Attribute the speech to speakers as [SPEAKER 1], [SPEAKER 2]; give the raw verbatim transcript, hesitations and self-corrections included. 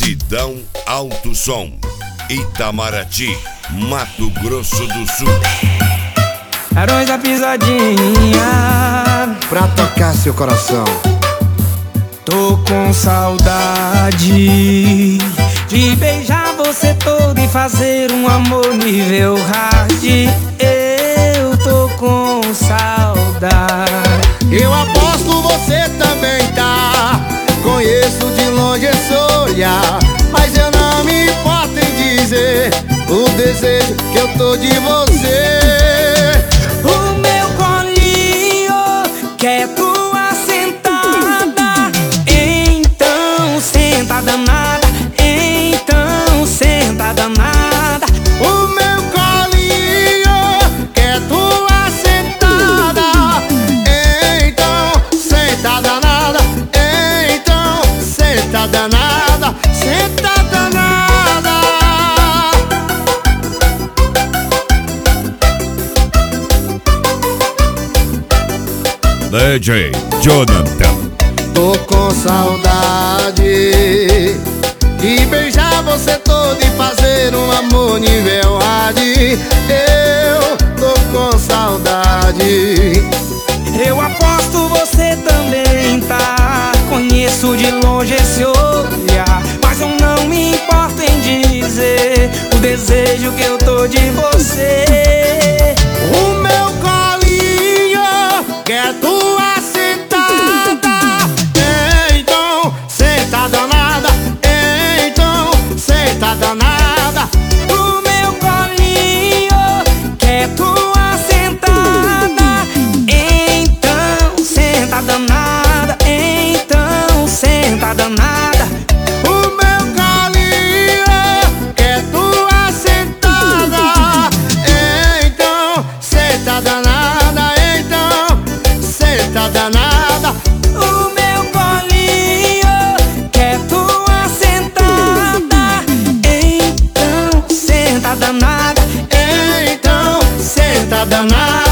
[SPEAKER 1] Sidão Alto Som, Itamaraty, Mato Grosso do Sul.
[SPEAKER 2] Barões da Pisadinha,
[SPEAKER 3] pra tocar seu coração.
[SPEAKER 2] tô com saudade de beijar você todo e fazer um amor nível hard. Eu tô com saudade.
[SPEAKER 3] Eu aposto você também tá. Conheço de longe esse olhar, mas eu não me importo em dizer o desejo que eu tô de você.
[SPEAKER 2] O meu colinho quer tua sentada, então senta danada, então senta danada.
[SPEAKER 3] O meu colinho quer tua sentada, então senta danada, então senta danada, senta danada.
[SPEAKER 1] D J Jonathan.
[SPEAKER 3] Tô com saudade de beijar você todo e fazer um amor nível hard. Eu tô com saudade.
[SPEAKER 2] Eu aposto você também tá. Conheço de longe esse olhar, mas eu não me importo em dizer o desejo que eu tô de você.
[SPEAKER 3] O meu colinho quer tua sentada, então senta danada, então senta danada.
[SPEAKER 2] O meu colinho quer tua sentada, então senta danada, então senta danada.
[SPEAKER 3] O meu colinho quer tua sentada, então senta danada, então senta danada.
[SPEAKER 2] O meu colinho quer tua sentada, então senta danada,
[SPEAKER 3] Então senta danada.